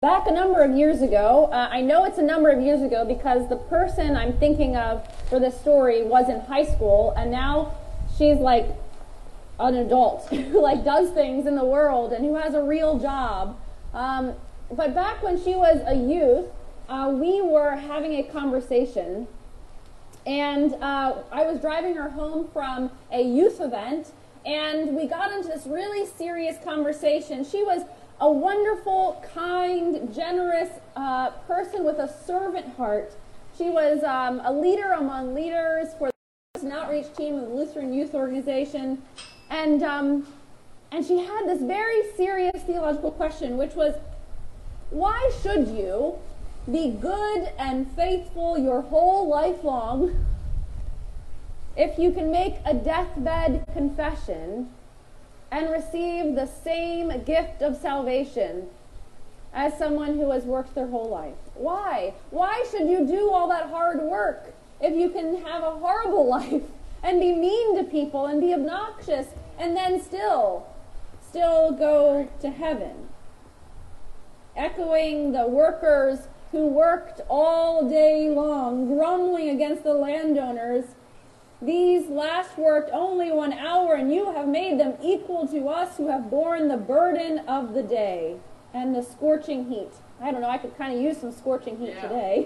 Back a number of years ago, I know it's a number of years ago because the person I'm thinking of for this story was in high school, and now she's like an adult who like does things in the world and who has a real job. But back when she was a youth, we were having a conversation, and I was driving her home from a youth event, and we got into this really serious conversation. She was a wonderful, kind, generous person with a servant heart. She was a leader among leaders for an outreach team of the Lutheran Youth Organization. And she had this very serious theological question, which was, why should you be good and faithful your whole life long if you can make a deathbed confession and receive the same gift of salvation as someone who has worked their whole life? Why? Why should you do all that hard work if you can have a horrible life and be mean to people and be obnoxious and then still go to heaven? Echoing the workers who worked all day long, grumbling against the landowners, these last worked only 1 hour, and you have made them equal to us who have borne the burden of the day and the scorching heat. I don't know, I could kind of use some scorching heat today.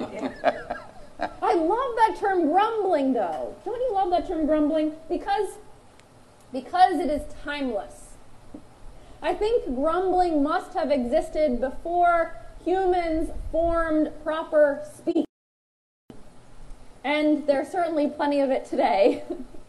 I love that term grumbling, though. Don't you love that term grumbling? Because it is timeless. I think grumbling must have existed before humans formed proper speech. And there's certainly plenty of it today.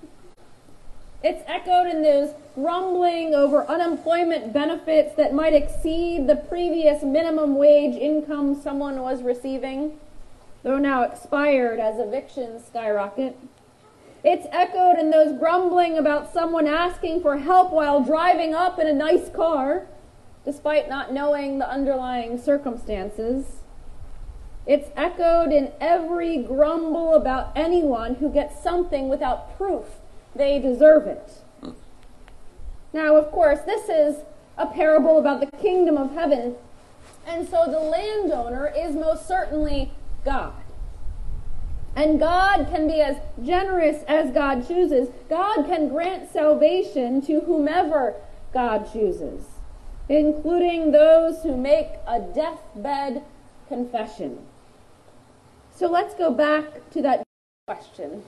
It's echoed in those grumbling over unemployment benefits that might exceed the previous minimum wage income someone was receiving, though now expired as evictions skyrocket. It's echoed in those grumbling about someone asking for help while driving up in a nice car, despite not knowing the underlying circumstances. It's echoed in every grumble about anyone who gets something without proof they deserve it. Now, of course, this is a parable about the kingdom of heaven, and so the landowner is most certainly God. And God can be as generous as God chooses. God can grant salvation to whomever God chooses, including those who make a deathbed confession. So let's go back to that question.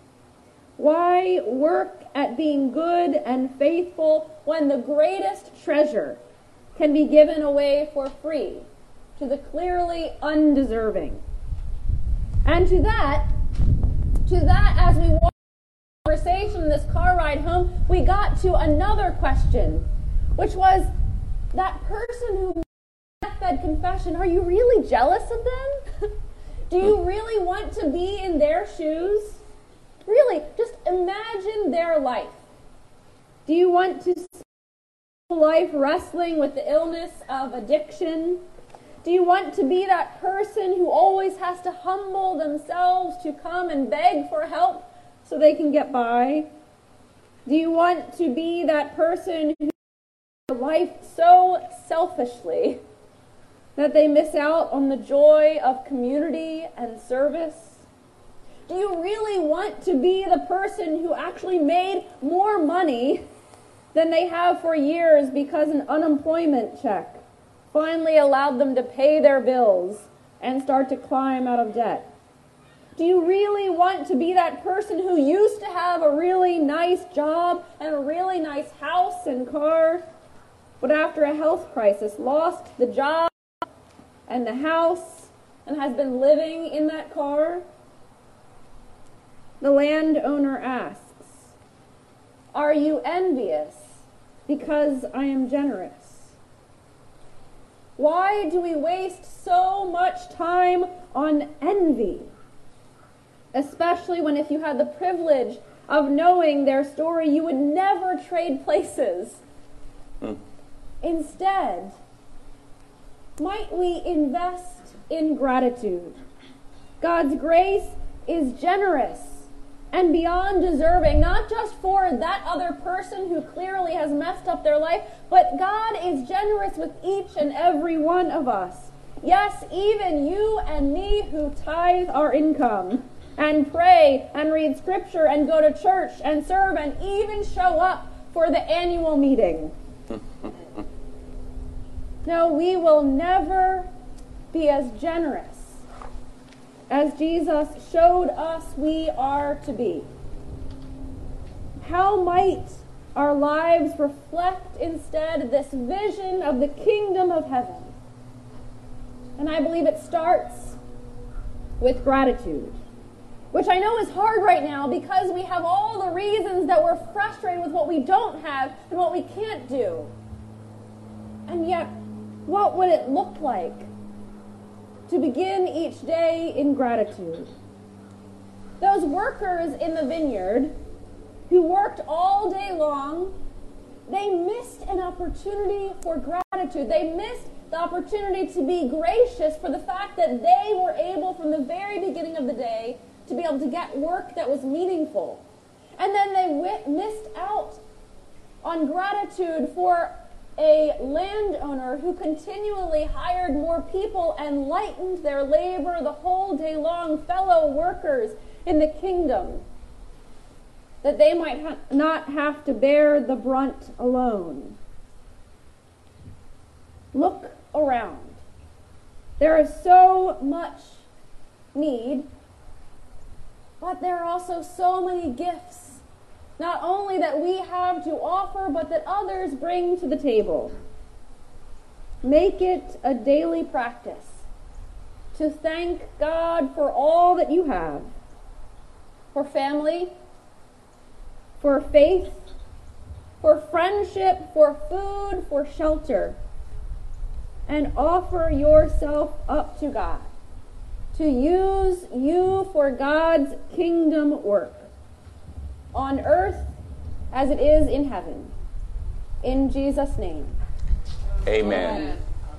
Why work at being good and faithful when the greatest treasure can be given away for free to the clearly undeserving? And to that, as we walked the conversation in this car ride home, we got to another question, which was, that person who made deathbed confession, are you really jealous of them? Do you really want to be in their shoes? Really, just imagine their life. Do you want to spend life wrestling with the illness of addiction? Do you want to be that person who always has to humble themselves to come and beg for help so they can get by? Do you want to be that person who lives life so selfishly that they miss out on the joy of community and service? Do you really want to be the person who actually made more money than they have for years because an unemployment check finally allowed them to pay their bills and start to climb out of debt? Do you really want to be that person who used to have a really nice job and a really nice house and car, but after a health crisis lost the job and the house and has been living in that car? The landowner asks, are you envious because I am generous? Why do we waste so much time on envy? Especially when, if you had the privilege of knowing their story, you would never trade places. Instead, might we invest in gratitude? God's grace is generous, and beyond deserving, not just for that other person who clearly has messed up their life, but God is generous with each and every one of us. Yes, even you and me who tithe our income and pray and read scripture and go to church and serve and even show up for the annual meeting. No, we will never be as generous as Jesus showed us we are to be. How might our lives reflect instead this vision of the kingdom of heaven? And I believe it starts with gratitude, which I know is hard right now because we have all the reasons that we're frustrated with what we don't have and what we can't do. And yet, what would it look like to begin each day in gratitude? Those workers in the vineyard who worked all day long, they missed an opportunity for gratitude. They missed the opportunity to be gracious for the fact that they were able from the very beginning of the day to be able to get work that was meaningful. And then they missed out on gratitude for a landowner who continually hired more people and lightened their labor the whole day long, fellow workers in the kingdom, that they might not have to bear the brunt alone. Look around. There is so much need, but there are also so many gifts, not only that we have to offer, but that others bring to the table. Make it a daily practice to thank God for all that you have, for family, for faith, for friendship, for food, for shelter, and offer yourself up to God to use you for God's kingdom work on earth as it is in heaven. In Jesus' name. Amen.